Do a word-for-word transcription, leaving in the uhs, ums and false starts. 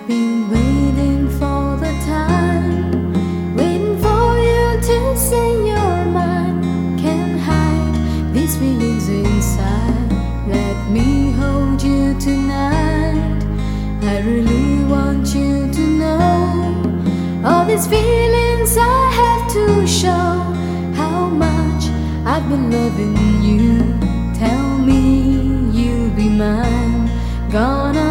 been waiting for the time, waiting for you to say you're mine. Can't hide these feelings inside. Let me hold you tonight. I really want you to know all these feelings I have to show. How much I've been loving you. Tell me you'll be mine. Gonna